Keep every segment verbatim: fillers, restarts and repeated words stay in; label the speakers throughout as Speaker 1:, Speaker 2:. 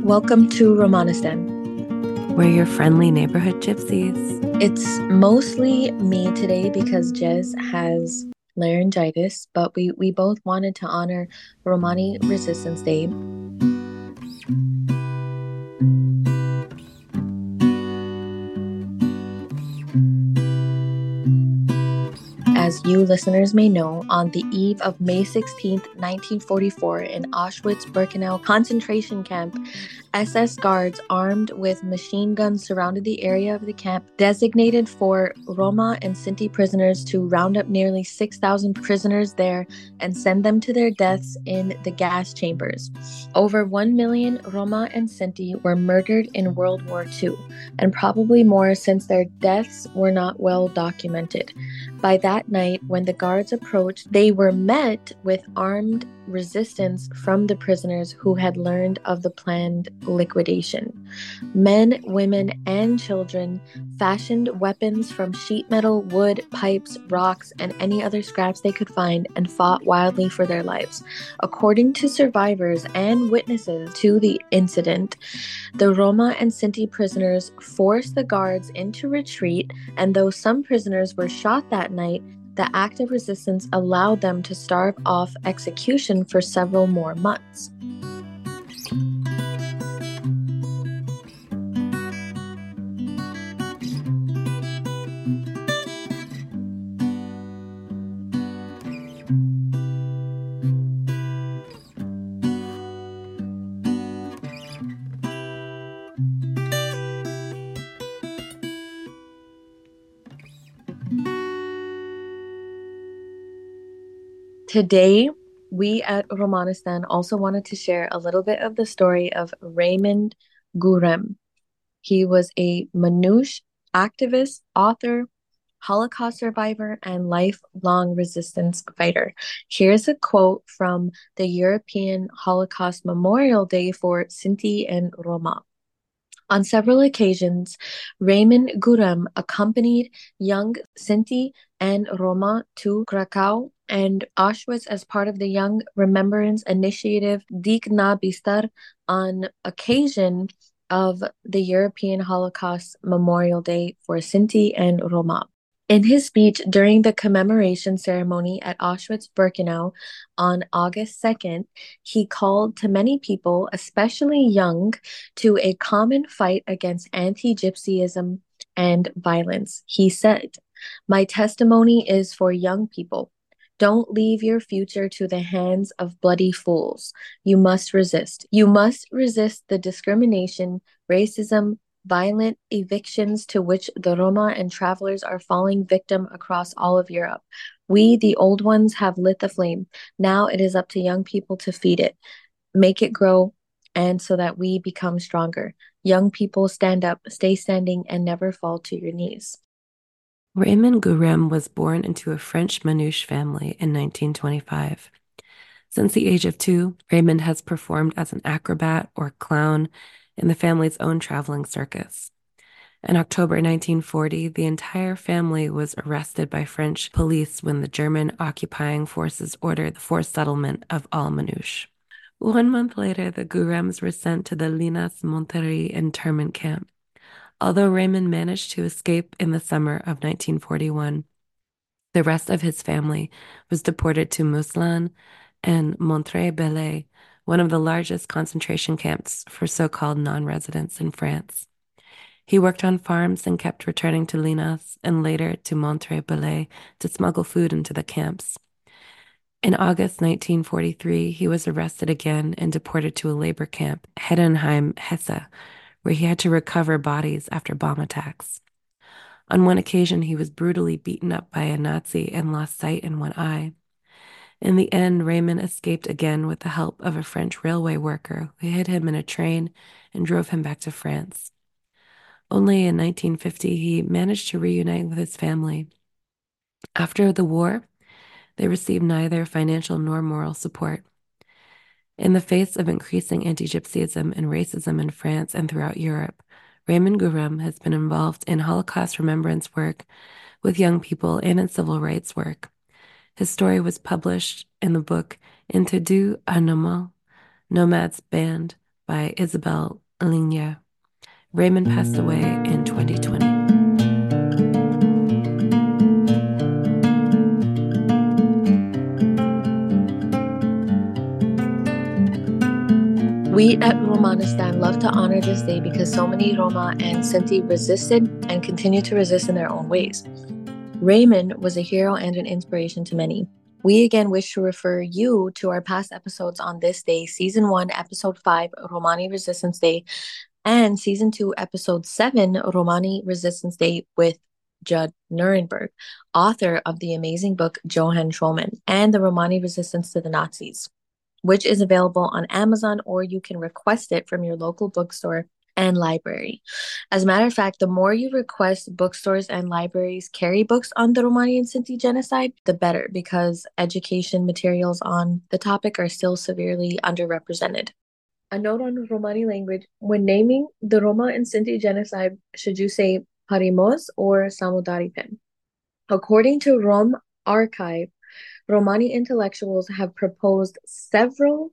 Speaker 1: Welcome to Romanistan.
Speaker 2: We're your friendly neighborhood gypsies.
Speaker 1: It's mostly me today because Jez has laryngitis, but we, we both wanted to honor Romani Resistance Day. As you listeners may know, on the eve of May sixteenth, nineteen forty-four, in Auschwitz-Birkenau concentration camp, S S guards armed with machine guns surrounded the area of the camp designated for Roma and Sinti prisoners to round up nearly six thousand prisoners there and send them to their deaths in the gas chambers. Over one million Roma and Sinti were murdered in World War Two, and probably more since their deaths were not well documented. By that night, when the guards approached, they were met with armed resistance from the prisoners who had learned of the planned liquidation. Men, women, and children fashioned weapons from sheet metal, wood, pipes, rocks, and any other scraps they could find and fought wildly for their lives. According to survivors and witnesses to the incident, the Roma and Sinti prisoners forced the guards into retreat, and though some prisoners were shot that night, the act of resistance allowed them to starve off execution for several more months. Today, we at Romanistan also wanted to share a little bit of the story of Raymond Gurem. He was a Manouche activist, author, Holocaust survivor, and lifelong resistance fighter. Here's a quote from the European Holocaust Memorial Day for Sinti and Roma. On several occasions, Raymond Gurem accompanied young Sinti and Roma to Krakow and Auschwitz as part of the Young Remembrance Initiative Dik na Bistar on occasion of the European Holocaust Memorial Day for Sinti and Roma. In his speech during the commemoration ceremony at Auschwitz-Birkenau on August second, he called to many people, especially young, to a common fight against anti-Gypsyism and violence. He said, "My testimony is for young people. Don't leave your future to the hands of bloody fools. You must resist. You must resist the discrimination, racism, violent evictions to which the Roma and travelers are falling victim across all of Europe. We, the old ones, have lit the flame. Now it is up to young people to feed it, make it grow, and so that we become stronger. Young people, stand up, stay standing, and never fall to your knees."
Speaker 2: Raymond Gurem was born into a French Manouche family in nineteen twenty-five. Since the age of two, Raymond has performed as an acrobat or clown in the family's own traveling circus. In October nineteen forty, the entire family was arrested by French police when the German occupying forces ordered the forced settlement of all Manouche. One month later, the Gurems were sent to the Linas Monterrey internment camp. Although Raymond managed to escape in the summer of nineteen forty-one, the rest of his family was deported to Mousseline and Montreuil-Bellay, one of the largest concentration camps for so-called non-residents in France. He worked on farms and kept returning to Linas and later to Montreuil-Bellay to smuggle food into the camps. In August nineteen forty-three, he was arrested again and deported to a labor camp, Heidenheim, Hesse, where he had to recover bodies after bomb attacks. On one occasion, he was brutally beaten up by a Nazi and lost sight in one eye. In the end, Raymond escaped again with the help of a French railway worker who hid him in a train and drove him back to France. Only in nineteen fifty, he managed to reunite with his family. After the war, they received neither financial nor moral support. In the face of increasing anti-Gypsyism and racism in France and throughout Europe, Raymond Gurem has been involved in Holocaust remembrance work with young people and in civil rights work. His story was published in the book Interdit à Nomad, Nomad's Band, by Isabel Allende. Raymond passed away in twenty twenty.
Speaker 1: We at Romanistan love to honor this day because so many Roma and Sinti resisted and continue to resist in their own ways. Raymond was a hero and an inspiration to many. We again wish to refer you to our past episodes on this day, Season one, Episode five, Romani Resistance Day, and Season two, Episode seven, Romani Resistance Day with Judd Nuremberg, author of the amazing book Johann Schulman and the Romani Resistance to the Nazis, which is available on Amazon, or you can request it from your local bookstore and library. As a matter of fact, the more you request bookstores and libraries carry books on the Romani and Sinti genocide, the better, because education materials on the topic are still severely underrepresented. A note on Romani language: when naming the Roma and Sinti genocide, should you say Parimos or Samudaripen? According to Rom Archive, Romani intellectuals have proposed several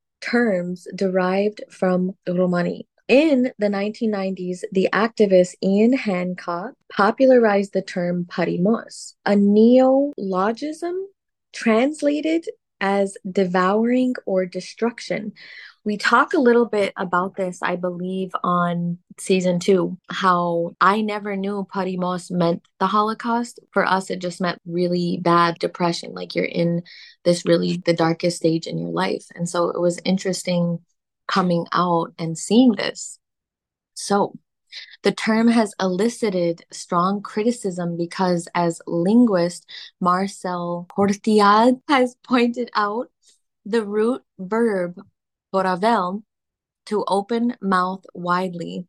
Speaker 1: terms derived from Romani. In the nineteen nineties, the activist Ian Hancock popularized the term Parimos, a neologism translated as devouring or destruction. We talk a little bit about this, I believe, on season two, how I never knew Parimos meant the Holocaust. For us, it just meant really bad depression, like you're in this really the darkest stage in your life. And so it was interesting coming out and seeing this. So the term has elicited strong criticism because, as linguist Marcel Cortiad has pointed out, the root verb boravel, to open mouth widely,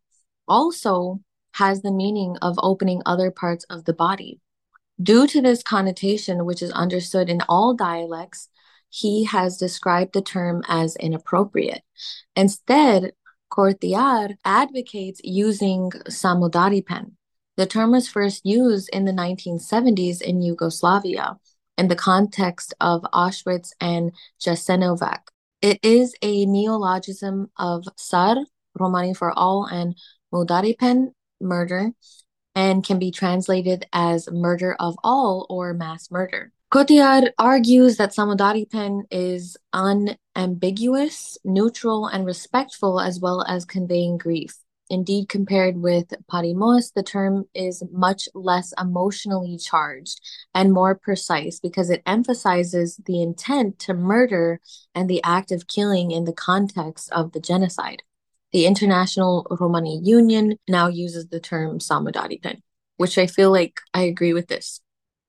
Speaker 1: also has the meaning of opening other parts of the body. Due to this connotation, which is understood in all dialects, he has described the term as inappropriate. Instead, Cortiar advocates using Samudaripen. The term was first used in the nineteen seventies in Yugoslavia in the context of Auschwitz and Jasenovac. It is a neologism of Sar, Romani for all, and Mudaripen, murder, and can be translated as murder of all or mass murder. Cotillard argues that Samudaripen is unambiguous, neutral, and respectful, as well as conveying grief. Indeed, compared with Parimos, the term is much less emotionally charged and more precise because it emphasizes the intent to murder and the act of killing in the context of the genocide. The International Romani Union now uses the term Samudaripen, which I feel like I agree with this.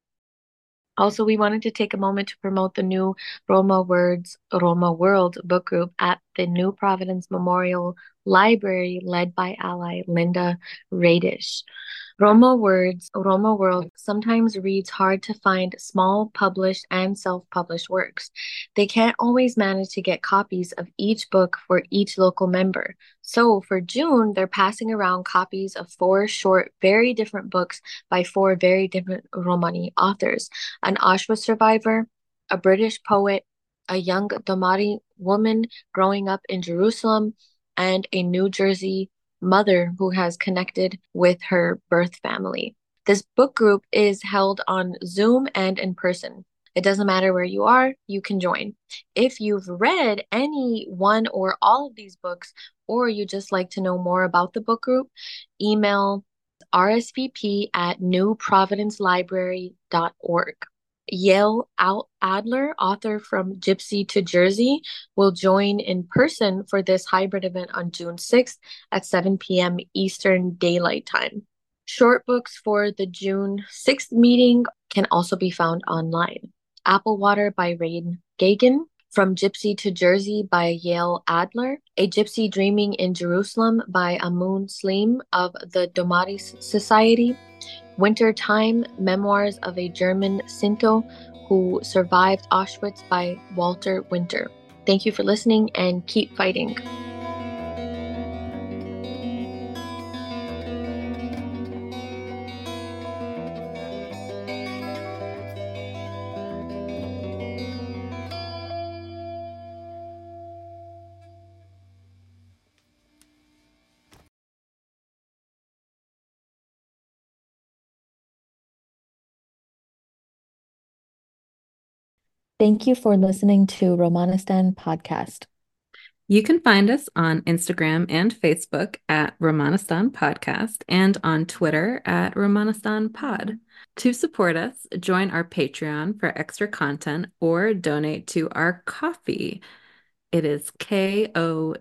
Speaker 1: Also, we wanted to take a moment to promote the new Roma Words, Roma World book group at the New Providence Memorial Library, led by ally Linda Radish. Roma Words, Roma World sometimes reads hard to find small published and self-published works. They can't always manage to get copies of each book for each local member. So for June, they're passing around copies of four short, very different books by four very different Romani authors: an Auschwitz survivor, a British poet, a young Domari woman growing up in Jerusalem, and a New Jersey mother who has connected with her birth family. This book group is held on Zoom and in person. It doesn't matter where you are, you can join. If you've read any one or all of these books, or you just like to know more about the book group, email R S V P at new providence library dot org. Yael Adler, author from Gypsy to Jersey, will join in person for this hybrid event on June sixth at seven p.m. Eastern Daylight Time. Short books for the June sixth meeting can also be found online. Apple Water by Rain Gagan, From Gypsy to Jersey by Yael Adler, A Gypsy Dreaming in Jerusalem by Amun Slim of the Domari Society, Winter Time, Memoirs of a German Sinto Who Survived Auschwitz by Walter Winter. Thank you for listening and keep fighting. Thank you for listening to Romanistan Podcast.
Speaker 2: You can find us on Instagram and Facebook at Romanistan Podcast and on Twitter at Romanistan Pod. To support us, join our Patreon for extra content or donate to our Ko-fi. It is ko-fi.com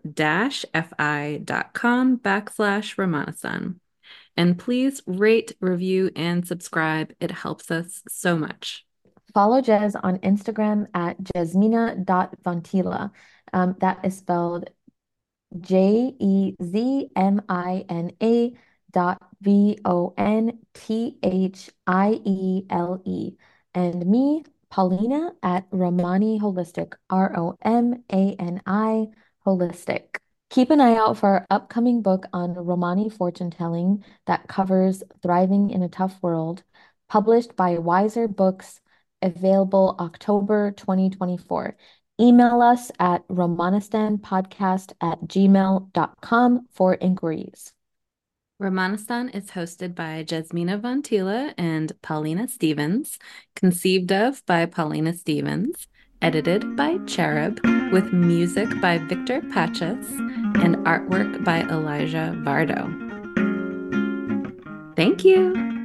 Speaker 2: backslash Romanistan. And please rate, review, and subscribe. It helps us so much.
Speaker 1: Follow Jez on Instagram at jezmina dot vantila. Um, that is spelled J E Z M I N A dot V O N T H I E L E. And me, Paulina, at Romani Holistic, R O M A N I Holistic. Keep an eye out for our upcoming book on Romani fortune telling that covers thriving in a tough world, published by Wiser Books, available October twenty twenty-four. Email us at romanistanpodcast at gmail dot com for inquiries.
Speaker 2: Romanistan is hosted by Jasmina Vantila and Paulina Stevens, conceived of by Paulina Stevens, edited by Cherub, with music by Victor Pachas and artwork by Elijah Vardo. Thank you.